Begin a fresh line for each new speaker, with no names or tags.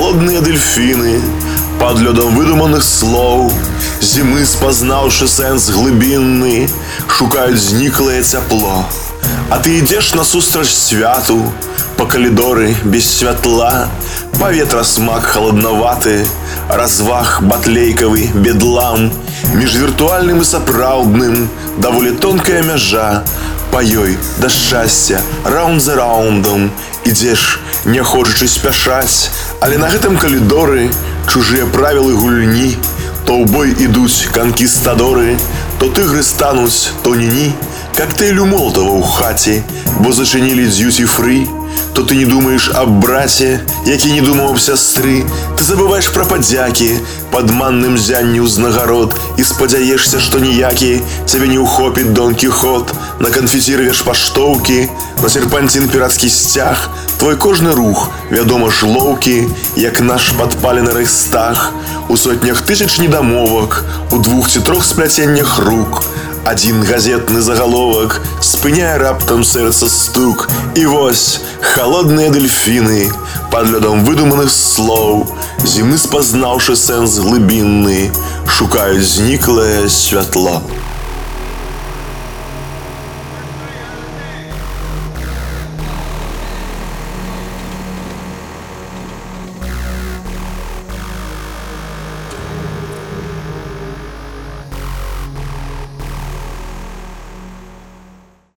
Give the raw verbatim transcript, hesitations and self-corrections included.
холодные дельфины под лёдом выдуманых слоў, зімы спазнаўшы сэнс глыбінны, шукаюць зніклае цяпло. А ты ідзеш насустрач святу па калідоры без святла, паветра смак халаднаваты, разваг батлейкавы бедлам. Між віртуальным і сапраўдным даволі тонкая мяжа, па ёй да шчасця раунд за раундам ідзеш, не хочучы спяшаць, але на гэтым калідоры чужыя правілы гульні. То ў бой ідуць канкістадоры, то тыгры стануць, то ні-ні. Коктейлю Молотова ў хаце, бо зачынілі дьюти-фрі. То ты не думаешь аб браце, які не думаў аб сястры. Ты забываеш пра падзякі пад манным зянню ўзнагарод і спадзяешся, што ніякі цябе не ўхопіць Дон Кіхот. На канфеці рвеш паштоўкі, на серпанцін пірацкі сцяг. Твой кожны рух, вядома ж, лоўкі, як наш падпалены рэйхстаг. У сотнях тысяч недамовак, у двух ці трох спляценнях рук. Один газетны заголовок спыняе раптам сэрца стук. І вось холодныя дельфіны под лёдам выдуманых слоў, зімы спазнаўшы сэнс глыбінны, шукаюць зніклае святло.